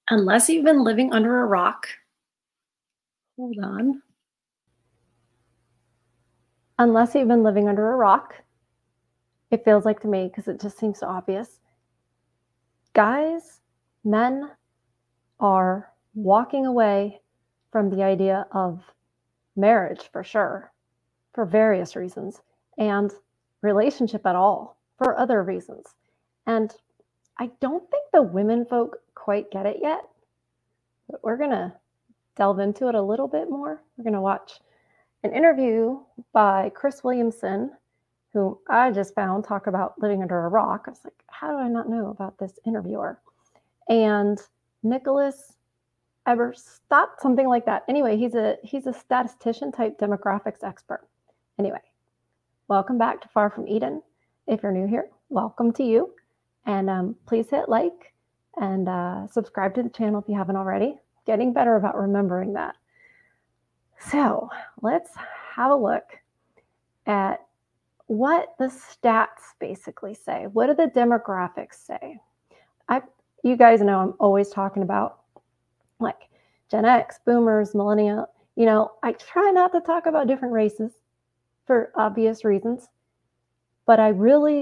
Unless you've been living under a rock. Hold on. Unless you've been living under a rock, it feels like to me, because it just seems so obvious, guys, men are walking away from the idea of marriage for sure, for various reasons, and relationship at all for other reasons. And I don't think the women folk quite get it yet, but we're going to delve into it a little bit more. We're going to watch an interview by Chris Williamson, who I just found talk about living under a rock. I was like, how do I not know about this interviewer? And Nicholas Eberstadt, something like that. Anyway, he's a statistician type demographics expert. Anyway, welcome back to Far From Eden. If you're new here, welcome to you. And please hit like and subscribe to the channel if you haven't already. Getting better about remembering that. So let's have a look at what the stats basically say. What do the demographics say? You guys know I'm always talking about like Gen X, boomers, millennial. You know, I try not to talk about different races for obvious reasons. But I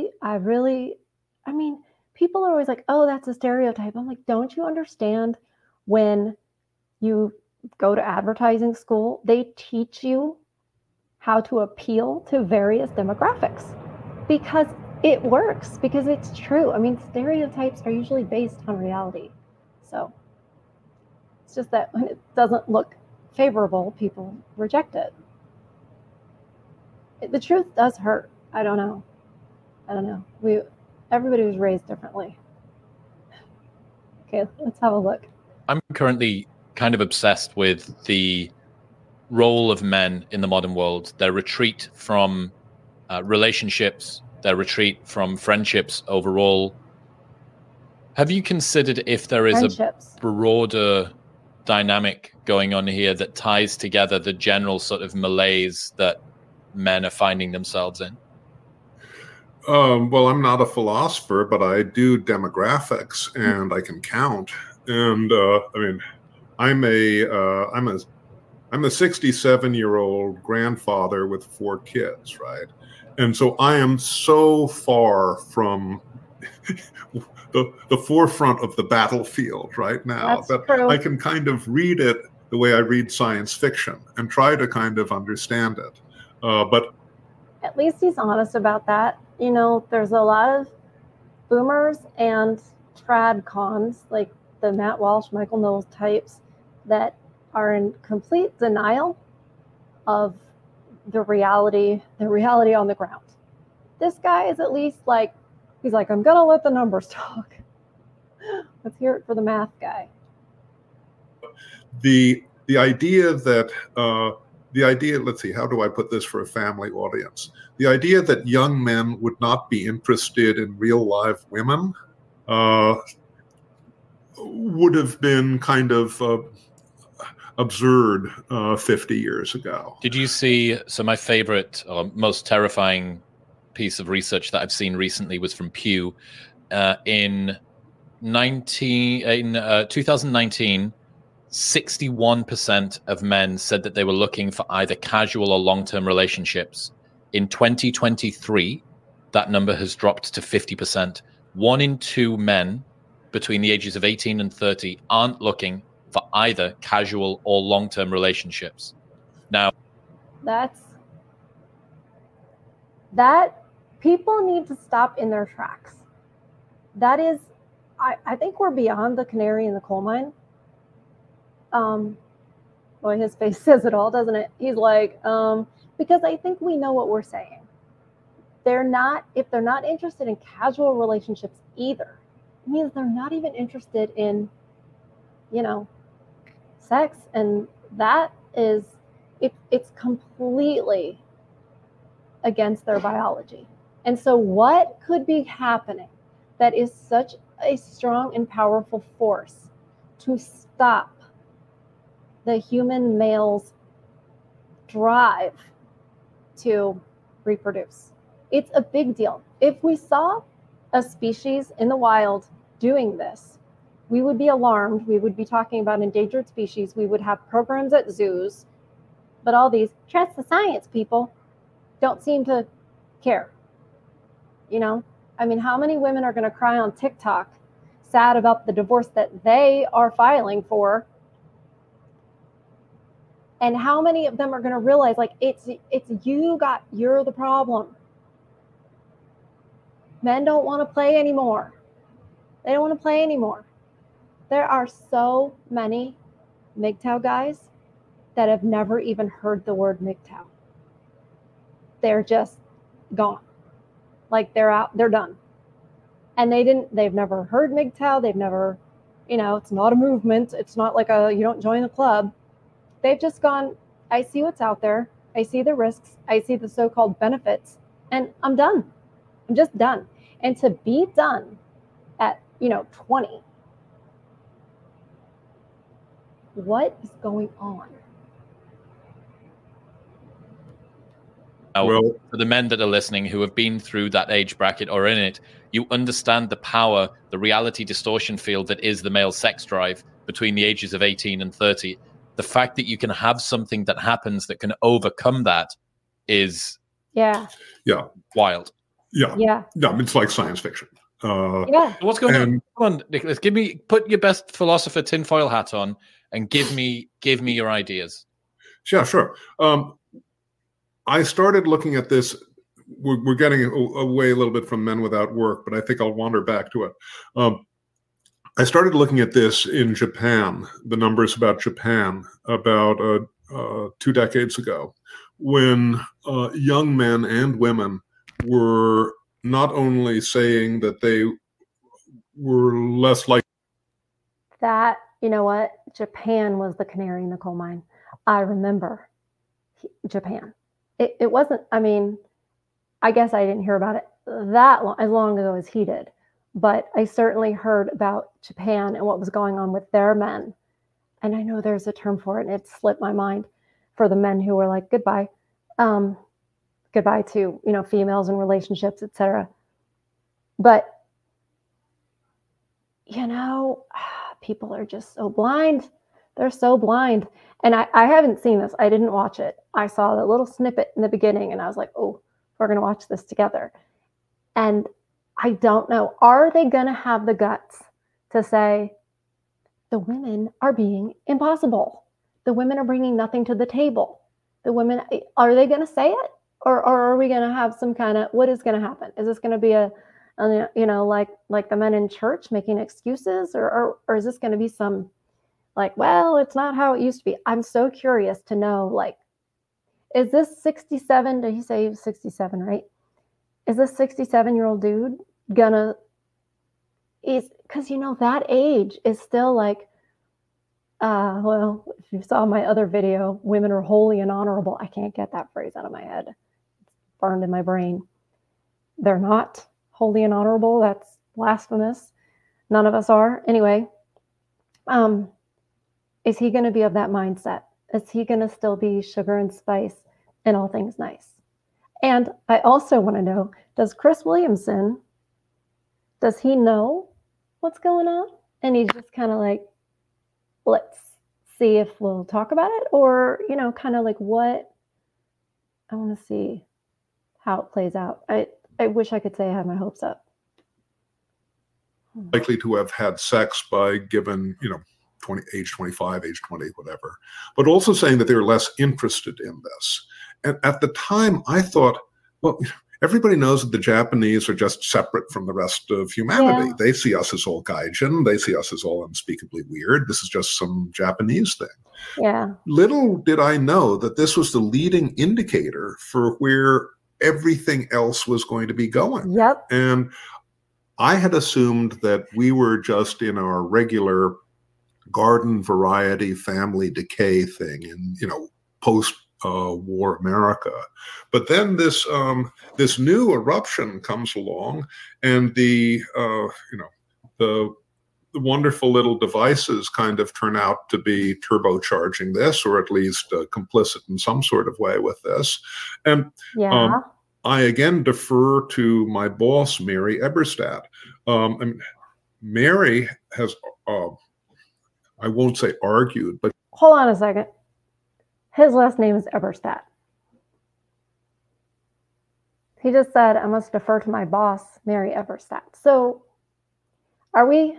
mean, people are always like, oh, that's a stereotype. I'm like, don't you understand when you go to advertising school, they teach you how to appeal to various demographics because it works, because it's true. I mean, stereotypes are usually based on reality. So it's just that when it doesn't look favorable, people reject it. The truth does hurt. I don't know. Everybody was raised differently. Okay, let's have a look. I'm currently kind of obsessed with the role of men in the modern world, their retreat from relationships, their retreat from friendships overall. Have you considered if there is a broader dynamic going on here that ties together the general sort of malaise that men are finding themselves in? Well, I'm not a philosopher, but I do demographics and I can count. And I mean, I'm a 67-year-old grandfather with 4 kids, right? And so I am so far from the forefront of the battlefield right now that I can kind of read it the way I read science fiction and try to kind of understand it. But at least he's honest about that. You know, there's a lot of boomers and trad cons, like the Matt Walsh, Michael Knowles types, that are in complete denial of the reality on the ground. This guy is at least like, he's like, I'm gonna let the numbers talk. Let's hear it for the math guy. The idea that let's see, how do I put this for a family audience? The idea that young men would not be interested in real live women would have been kind of absurd 50 years ago. Did you see, so my favorite or most terrifying piece of research that I've seen recently was from Pew. In 2019, 61% of men said that they were looking for either casual or long-term relationships. In 2023, that number has dropped to 50%. 1 in 2 men between the ages of 18 and 30 aren't looking for either casual or long-term relationships. Now, that people need to stop in their tracks. That is, I think we're beyond the canary in the coal mine. Boy, his face says it all, doesn't it? He's like, because I think we know what we're saying. If they're not interested in casual relationships either, it means they're not even interested in, sex. And that is, it's completely against their biology. And so what could be happening that is such a strong and powerful force to stop the human male's drive to reproduce? It's a big deal. If we saw a species in the wild doing this, we would be alarmed. We would be talking about endangered species. We would have programs at zoos. But all these trust the science people don't seem to care. You know, I mean, how many women are going to cry on TikTok sad about the divorce that they are filing for? And how many of them are going to realize, like, it's you're the problem. Men don't want to play anymore. They don't want to play anymore. There are so many MGTOW guys that have never even heard the word MGTOW. They're just gone. Like, they're out, they're done. And they've never heard MGTOW. They've never, it's not a movement. It's not like you don't join the club. They've just gone, I see what's out there. I see the risks. I see the so-called benefits, and I'm done. I'm just done. And to be done at, 20, what is going on? Well, for the men that are listening who have been through that age bracket or in it, you understand the power, the reality distortion field that is the male sex drive between the ages of 18 and 30. The fact that you can have something that happens that can overcome that is wild. Yeah. It's like science fiction. What's going on? Come on, Nicholas, put your best philosopher tinfoil hat on and give me your ideas. Yeah, sure. I started looking at this. We're getting away a little bit from Men Without Work, but I think I'll wander back to it. I started looking at this in Japan, the numbers about Japan, about 2 decades ago, when young men and women were not only saying that they were less like that, you know what? Japan was the canary in the coal mine. I remember Japan. It wasn't, I guess I didn't hear about it as long ago as he did, but I certainly heard about Japan and what was going on with their men. And I know there's a term for it, and it slipped my mind, for the men who were like, goodbye to, females and relationships, etc. But, people are just so blind. They're so blind. And I haven't seen this. I didn't watch it. I saw the little snippet in the beginning, and I was like, oh, we're going to watch this together. And I don't know. Are they going to have the guts to say, the women are being impossible? The women are bringing nothing to the table. The women, are they going to say it? Or are we going to have some kind of, what is going to happen? Is this going to be like the men in church making excuses? Or is this going to be some, like, well, it's not how it used to be? I'm so curious to know, like, is this 67, did he say he was 67, right? Is this 67-year-old dude because that age is still like, well, if you saw my other video, women are holy and honorable. I can't get that phrase out of my head. It's burned in my brain. They're not holy and honorable. That's blasphemous. None of us are. Anyway, is he going to be of that mindset? Is he going to still be sugar and spice and all things nice? And I also want to know, does Chris Williamson, does he know what's going on? And he's just kind of like, let's see if we'll talk about it, or, kind of like what, I want to see how it plays out. I wish I could say I had my hopes up. Likely to have had sex by given, age 25, age 20, whatever, but also saying that they're less interested in this. And at the time, I thought, well, everybody knows that the Japanese are just separate from the rest of humanity. Yeah. They see us as all gaijin. They see us as all unspeakably weird. This is just some Japanese thing. Yeah. Little did I know that this was the leading indicator for where everything else was going to be going. Yep. And I had assumed that we were just in our regular garden variety family decay thing in, post-war America. But then this new eruption comes along, and the wonderful little devices kind of turn out to be turbocharging this, or at least complicit in some sort of way with this. And I again defer to my boss, Mary Eberstadt. Mary has I won't say argued, but hold on a second. His last name is Eberstadt. He just said, I must defer to my boss, Mary Eberstadt. So are we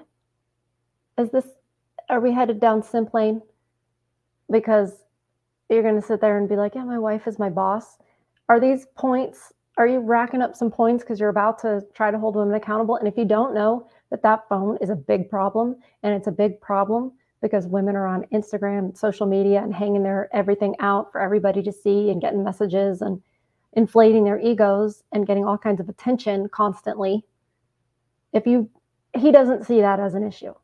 headed down Simp Lane? Because you're going to sit there and be like, yeah, my wife is my boss. Are these points, are you racking up some points because you're about to try to hold women accountable? And if you don't know that phone is a big problem, and it's a big problem because women are on Instagram and social media and hanging their everything out for everybody to see and getting messages and inflating their egos and getting all kinds of attention constantly. He doesn't see that as an issue.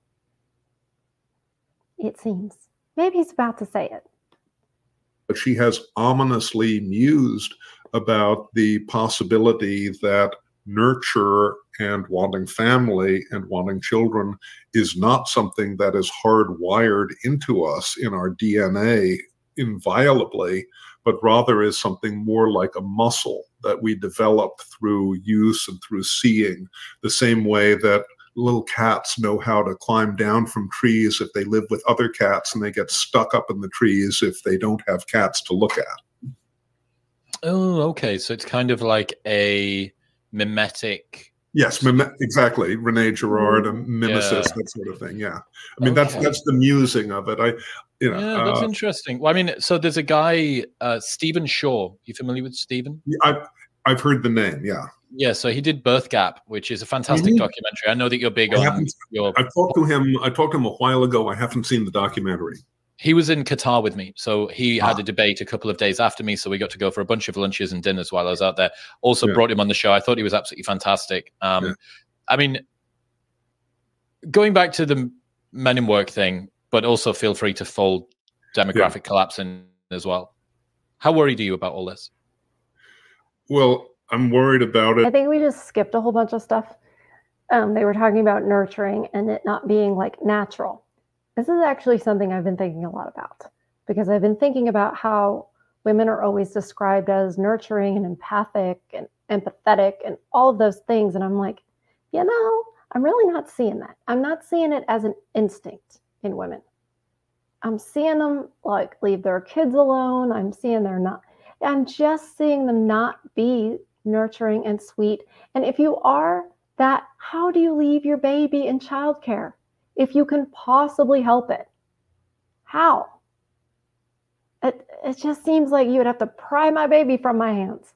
It seems. Maybe he's about to say it. But she has ominously mused about the possibility that nurture and wanting family and wanting children is not something that is hardwired into us in our DNA inviolably, but rather is something more like a muscle that we develop through use and through seeing, the same way that little cats know how to climb down from trees if they live with other cats, and they get stuck up in the trees if they don't have cats to look at. Oh, okay. So it's kind of like a mimetic. Yes, exactly. Rene Girard and mimesis, that sort of thing. Yeah, I mean that's the musing of it. That's interesting. Well, I mean, so there's a guy, Stephen Shaw. You familiar with Stephen? I've heard the name. Yeah. Yeah. So he did Birth Gap, which is a fantastic documentary. I know that you're big on. I talked to him a while ago. I haven't seen the documentary. He was in Qatar with me, so he had a debate a couple of days after me, so we got to go for a bunch of lunches and dinners while I was out there. Also brought him on the show. I thought he was absolutely fantastic. I mean, going back to the Men in Work thing, but also feel free to fold demographic collapse in as well. How worried are you about all this? Well, I'm worried about it. I think we just skipped a whole bunch of stuff. They were talking about nurturing and it not being like natural. This is actually something I've been thinking a lot about, because I've been thinking about how women are always described as nurturing and empathic and empathetic and all of those things. And I'm like, I'm really not seeing that. I'm not seeing it as an instinct in women. I'm seeing them like leave their kids alone. I'm just seeing them not be nurturing and sweet. And if you are that, how do you leave your baby in childcare if you can possibly help it? How? It just seems like you would have to pry my baby from my hands.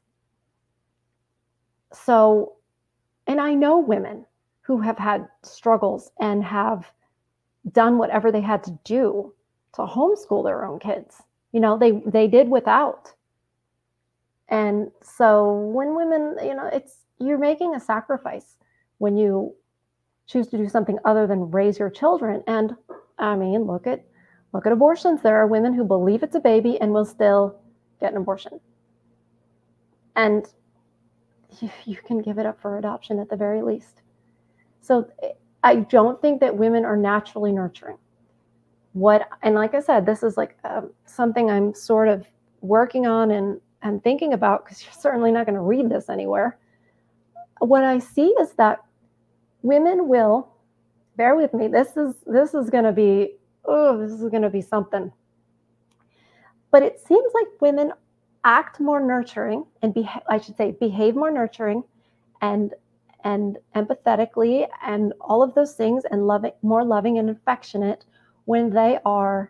So, and I know women who have had struggles and have done whatever they had to do to homeschool their own kids. They did without. And so when women, you're making a sacrifice when you choose to do something other than raise your children. And I mean, look at abortions. There are women who believe it's a baby and will still get an abortion. And you can give it up for adoption at the very least. So I don't think that women are naturally nurturing. And like I said, this is like something I'm sort of working on and thinking about, because you're certainly not going to read this anywhere. What I see is that women will, bear with me, this is going to be something. But it seems like women act more nurturing and behave more nurturing and empathetically and all of those things, and more loving and affectionate when they are,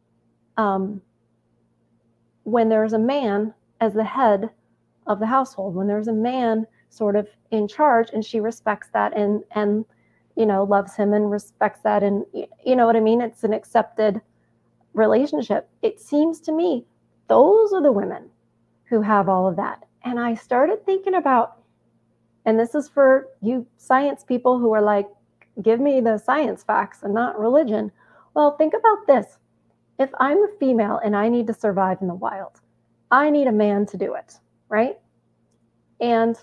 when there's a man as the head of the household, when there's a man sort of in charge, and she respects that and loves him and respects that, and you know what I mean? It's an accepted relationship. It seems to me those are the women who have all of that. And I started thinking about, and this is for you science people who are like, give me the science facts and not religion. Well, think about this. If I'm a female and I need to survive in the wild, I need a man to do it, right? And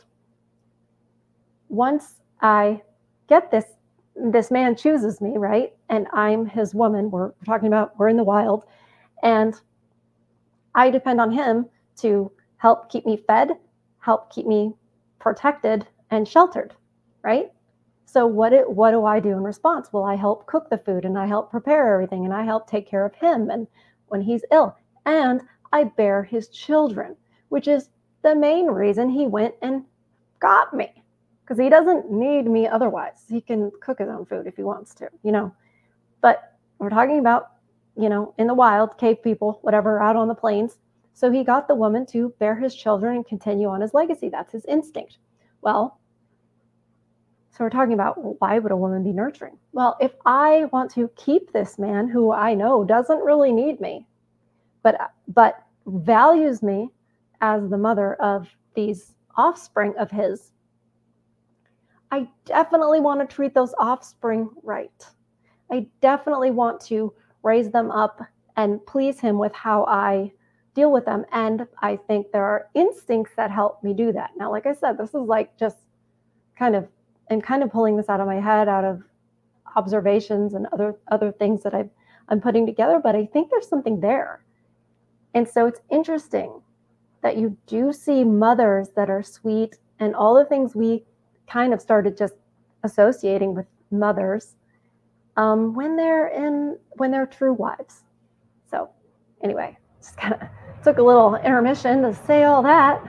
once I get this man chooses me, right? And I'm his woman. We're talking about, we're in the wild. And I depend on him to help keep me fed, help keep me protected and sheltered, right? So what do I do in response? Well, I help cook the food and I help prepare everything and I help take care of him and when he's ill. And I bear his children, which is the main reason he went and got me, because he doesn't need me otherwise. He can cook his own food if he wants to, But we're talking about, in the wild, cave people, whatever, out on the plains. So he got the woman to bear his children and continue on his legacy. That's his instinct. Well, so we're talking about, why would a woman be nurturing? Well, if I want to keep this man who I know doesn't really need me, but values me as the mother of these offspring of his, I definitely want to treat those offspring right. I definitely want to raise them up and please him with how I deal with them. And I think there are instincts that help me do that. Now, like I said, this is like just kind of pulling this out of my head, out of observations and other things that I'm putting together, but I think there's something there. And so it's interesting that you do see mothers that are sweet and all the things we kind of started just associating with mothers when they're true wives. So anyway, just kind of took a little intermission to say all that.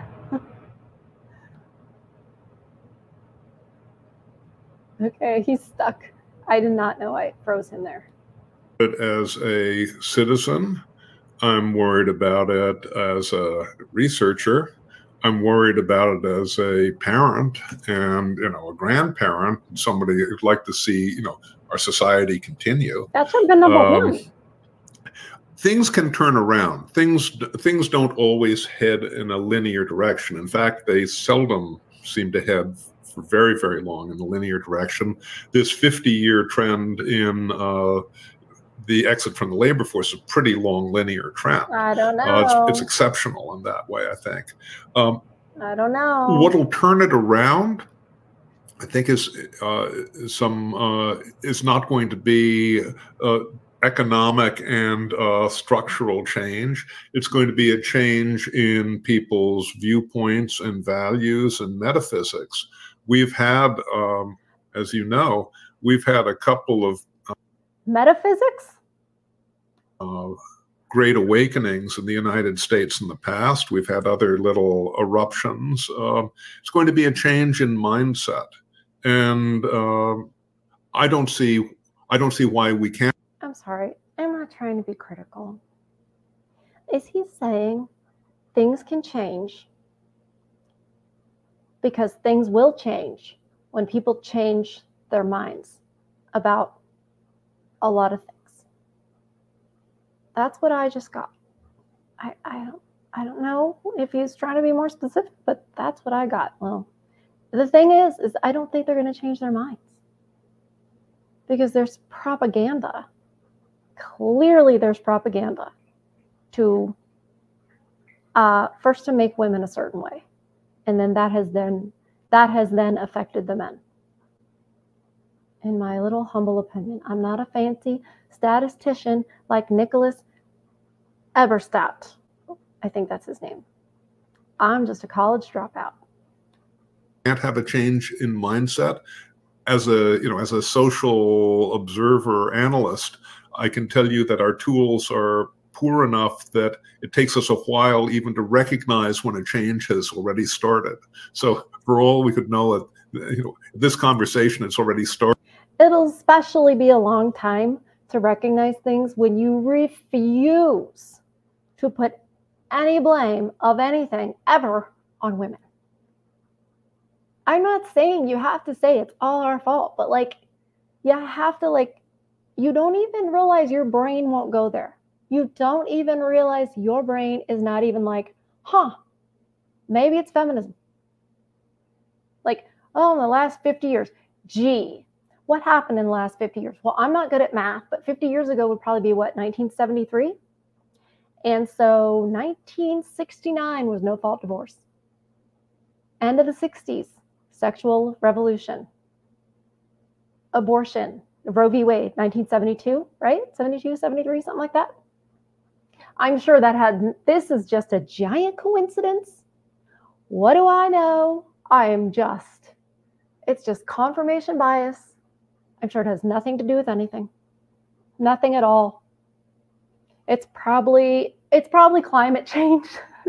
Okay, he's stuck. I did not know I froze him there. But as a citizen, I'm worried about it as a researcher. I'm worried about it as a parent and, a grandparent, somebody who'd like to see, our society continue. That should have been number one. Things can turn around. Things don't always head in a linear direction. In fact, they seldom seem to head for very, very long in a linear direction. This 50-year trend in the exit from the labor force is a pretty long linear trend. I don't know. It's exceptional in that way, I think. I don't know. What'll turn it around, I think, is not going to be economic and structural change. It's going to be a change in people's viewpoints and values and metaphysics. We've had, as you know, we've had a couple of metaphysics? Great awakenings in the United States in the past. We've had other little eruptions. It's going to be a change in mindset, and I don't see why we can't. I'm sorry. I'm not trying to be critical. Is he saying things can change because things will change when people change their minds about a lot of things? That's what I just got. I don't know if he's trying to be more specific, but that's what I got. Well, the thing is I don't think they're going to change their minds because there's propaganda. Clearly there's propaganda to first to make women a certain way, and then that has then affected the men. In my little humble opinion, I'm not a fancy statistician like Nicholas Eberstadt. I think that's his name. I'm just a college dropout. Can't have a change in mindset. As a social observer analyst, I can tell you that our tools are poor enough that it takes us a while even to recognize when a change has already started. So for all we could know, this conversation has already started. It'll especially be a long time to recognize things when you refuse to put any blame of anything ever on women. I'm not saying you have to say it's all our fault, but you have to you don't even realize your brain won't go there. You don't even realize your brain is not even maybe it's feminism. In the last 50 years, gee, what happened in the last 50 years? Well, I'm not good at math, but 50 years ago would probably be 1973? And so 1969 was no-fault divorce. End of the 60s, sexual revolution. Abortion, Roe v. Wade, 1972, right? 72, 73, something like that. I'm sure this is just a giant coincidence. What do I know? I am just It's just confirmation bias. I'm sure it has nothing to do with anything. Nothing at all. It's probably climate change.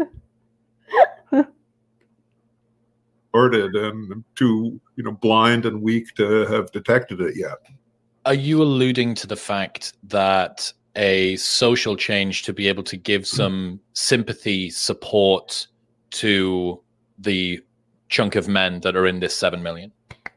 And too, blind and weak to have detected it yet. Are you alluding to the fact that a social change to be able to give some sympathy, support to the chunk of men that are in this 7 million?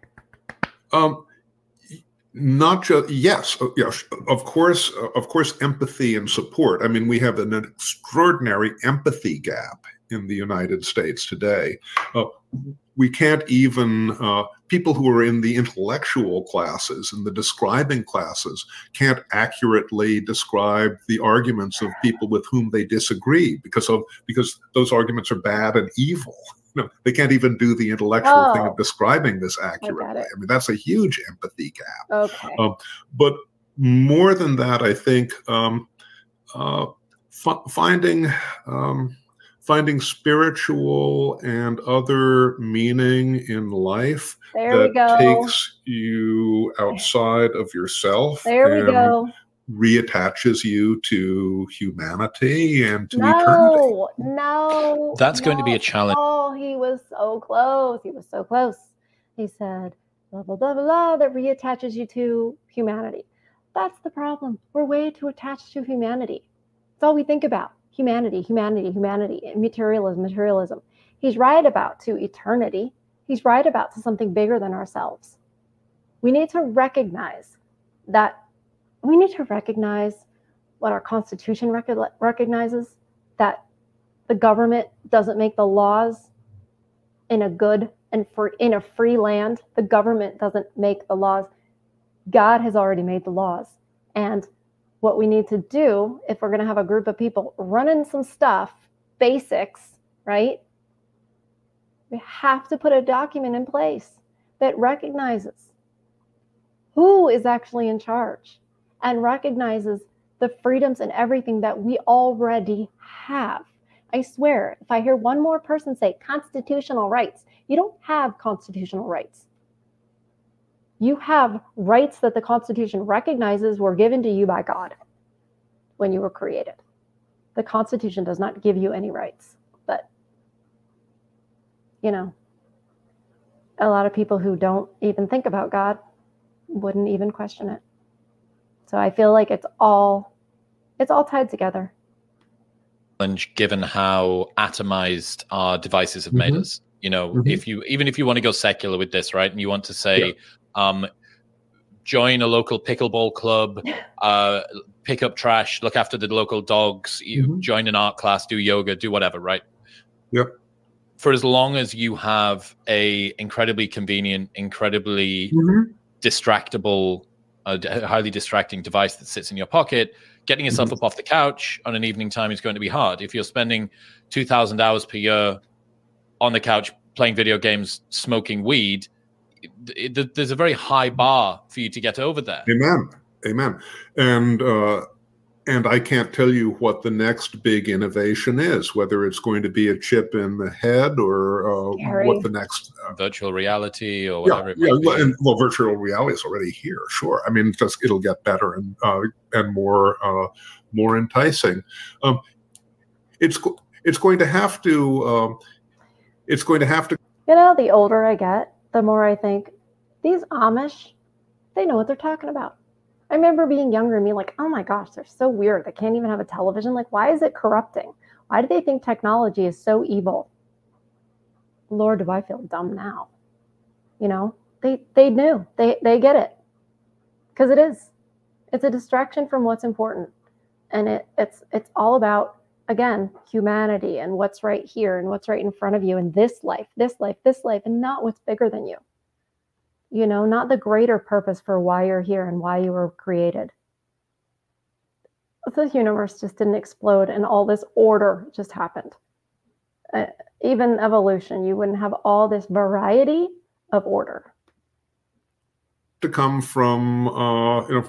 Not just, yes, of course, empathy and support. I mean, we have an extraordinary empathy gap in the United States today. We can't even, people who are in the intellectual classes and the describing classes can't accurately describe the arguments of people with whom they disagree because those arguments are bad and evil. They can't even do the intellectual thing of describing this accurately. I mean, that's a huge empathy gap. Okay. But more than that, I think finding spiritual and other meaning in life takes you outside of yourself. Reattaches you to humanity and to eternity. No. That's going to be a challenge. Oh, he was so close. He said, blah, blah, blah, blah, that reattaches you to humanity. That's the problem. We're way too attached to humanity. That's all we think about. Humanity, materialism. He's right about to eternity. He's right about to something bigger than ourselves. We need to recognize that. We need to recognize what our Constitution recognizes, that the government doesn't make the laws in a good and in a free land. The government doesn't make the laws. God has already made the laws. And what we need to do, if we're going to have a group of people running some stuff, basics, right? We have to put a document in place that recognizes who is actually in charge and recognizes the freedoms and everything that we already have. I swear, if I hear one more person say constitutional rights, you don't have constitutional rights. You have rights that the Constitution recognizes were given to you by God when you were created. The Constitution does not give you any rights, but, a lot of people who don't even think about God wouldn't even question it. So I feel like it's all tied together. Given how atomized our devices have made us, if you want to go secular with this, right, and you want to say, join a local pickleball club, pick up trash, look after the local dogs, join an art class, do yoga, do whatever, right? Yep. For as long as you have a incredibly convenient, incredibly distractible, highly distracting device that sits in your pocket, getting yourself up off the couch on an evening time is going to be hard. If you're spending 2,000 hours per year on the couch playing video games, smoking weed, there's a very high bar for you to get over there. Amen. And I can't tell you what the next big innovation is, whether it's going to be a chip in the head or what the next virtual reality or whatever. Virtual reality is already here. Sure. I mean, it'll get better and more enticing. It's going to have to. The older I get, the more I think these Amish, they know what they're talking about. I remember being younger and being like, oh my gosh, they're so weird. They can't even have a television. Like, why is it corrupting? Why do they think technology is so evil? Lord, do I feel dumb now? They knew. They get it. Because it is. It's a distraction from what's important. And it's all about, again, humanity and what's right here and what's right in front of you and this life, and not what's bigger than you. Not the greater purpose for why you're here and why you were created. The universe just didn't explode and all this order just happened. Even evolution, you wouldn't have all this variety of order. To come from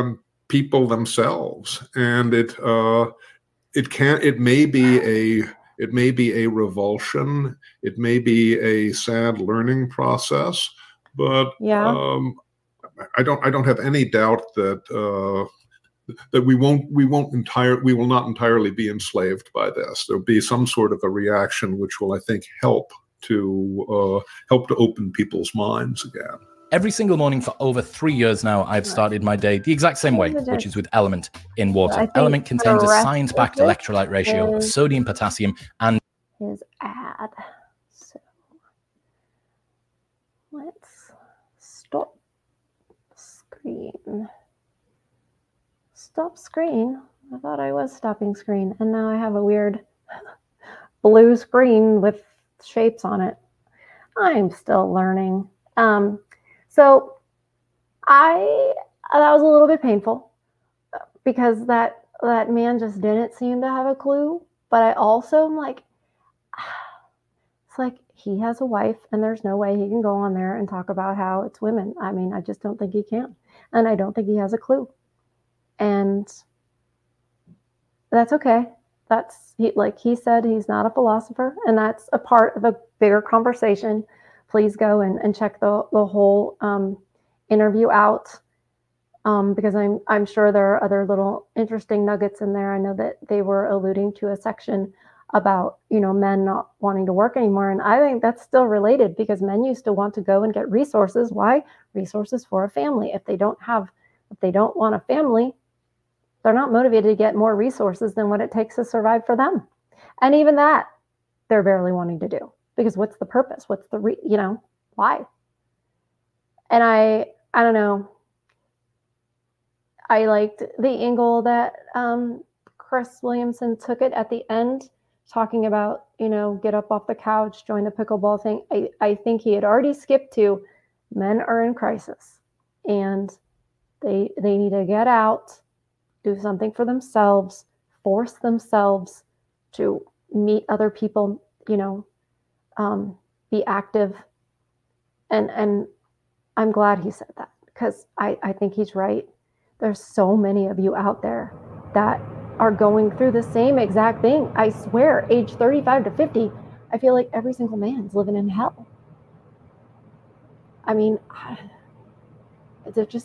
people themselves, and it may be It may be a revulsion. It may be a sad learning process, but I don't have any doubt that that we will not entirely be enslaved by this. There'll be some sort of a reaction which will, I think, help to open people's minds again. Every single morning for over 3 years now, I've started my day the exact same way, which is with Element in water. Element contains a science-backed electrolyte ratio of sodium, potassium, and his ad. So let's stop screen. Stop screen. I thought I was stopping screen, and now I have a weird blue screen with shapes on it. I'm still learning. So that was a little bit painful because that man just didn't seem to have a clue. But I also am like, it's like he has a wife and there's no way he can go on there and talk about how it's women. I mean, I just don't think he can. And I don't think he has a clue. And that's okay. Like he said, he's not a philosopher, and that's a part of a bigger conversation. Please go and check the whole interview out, because I'm sure there are other little interesting nuggets in there. I know that they were alluding to a section about, men not wanting to work anymore, and I think that's still related because men used to want to go and get resources. Why? Resources for a family. If they don't want a family, they're not motivated to get more resources than what it takes to survive for them. And even that, they're barely wanting to do. Because what's the purpose? What's the why? And I don't know. I liked the angle that Chris Williamson took it at the end, talking about, get up off the couch, join the pickleball thing. I think he had already skipped to men are in crisis and they need to get out, do something for themselves, force themselves to meet other people, be active. And I'm glad he said that because I think he's right. There's so many of you out there that are going through the same exact thing. I swear, age 35 to 50, I feel like every single man's living in hell. I mean, they're just,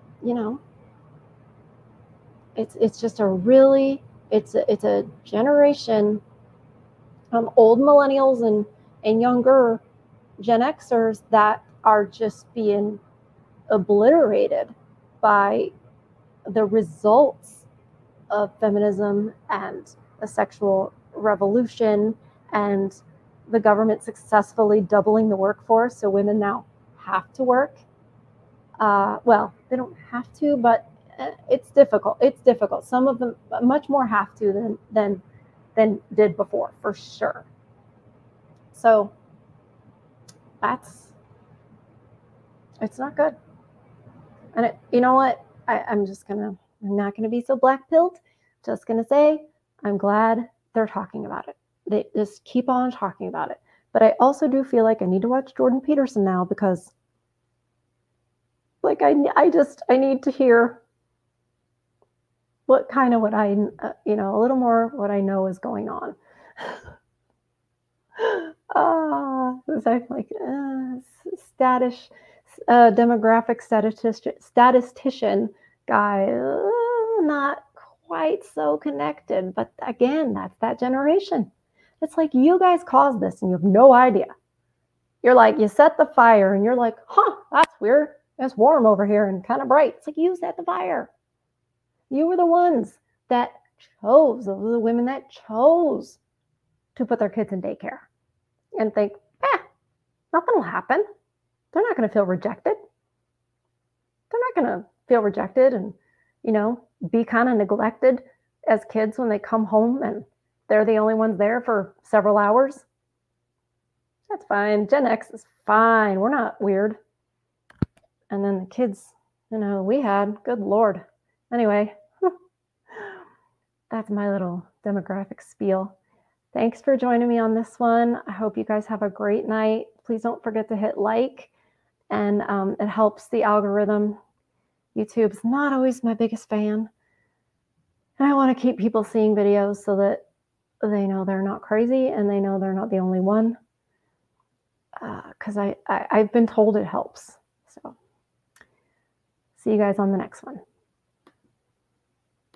it's just it's a generation, old millennials and younger Gen Xers that are just being obliterated by the results of feminism and the sexual revolution and the government successfully doubling the workforce. So women now have to work. Well, they don't have to, but it's difficult. It's difficult. Some of them much more have to than did before, for sure. So it's not good. And you know what? I'm not gonna be so black-pilled. Just gonna say, I'm glad they're talking about it. They just keep on talking about it. But I also do feel like I need to watch Jordan Peterson now because like I need to hear what I a little more what I know is going on. It's like demographic statistician guy, not quite so connected. But again, that's that generation. It's like you guys caused this and you have no idea. You're like, you set the fire and you're like, that's weird. It's warm over here and kind of bright. It's like you set the fire. You were the ones that chose, those were the women that chose to put their kids in daycare and think, nothing will happen. They're not going to feel rejected. They're not going to feel rejected and, be kind of neglected as kids when they come home and they're the only ones there for several hours. That's fine. Gen X is fine. We're not weird. And then the kids, we had, good Lord. Anyway, that's my little demographic spiel. Thanks for joining me on this one. I hope you guys have a great night. Please don't forget to hit like, and it helps the algorithm. YouTube's not always my biggest fan. And I want to keep people seeing videos so that they know they're not crazy, and they know they're not the only one. Because I've been told it helps. So see you guys on the next one.